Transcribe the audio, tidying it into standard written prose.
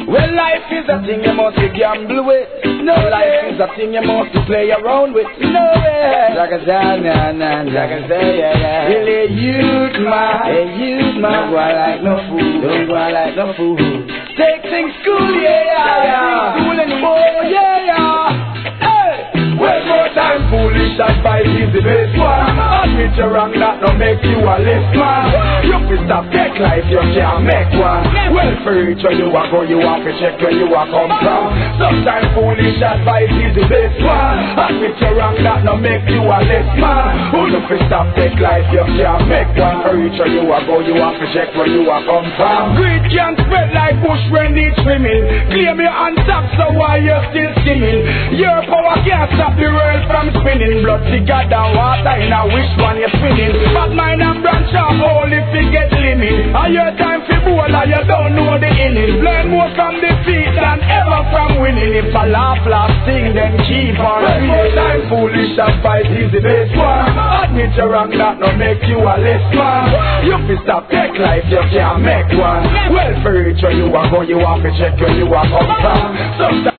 Well, life is a thing you must gamble with. No, life is a thing you must play around with. No way. Really, youth man, don't go like no fool. Don't go like no fool. Take things cool, yeah. Take things cool anymore, yeah. Well, more time foolish advice is the best one. Admit you're wrong, that no make you a less man. You can stop take life, you can't make one. Well, for each where you a go, you have to check where you a come from. Sometimes foolish advice is the best one. Admit you're wrong, that no make you a less man. Who you can stop take life, you can't make one. For each where you a go, you have to check where you a come from. Greed can't spread like bush when it's swimming. Claim your hands up, so why you still skimming? Your power can't stop the world from spinning. Blood thicker than water in a wish one you're spinning. But mine and branch off only if you get limit. And your time for bowl and you don't know the inning. Learn more from defeat than ever from winning. If a laugh sing then keep on. Well, more time foolish advice is the best one. Admit you're wrong, that no make you a less man. You fi stop take life, you can't make one. Well, for each where you a go, you have to check where you a come from. Sometimes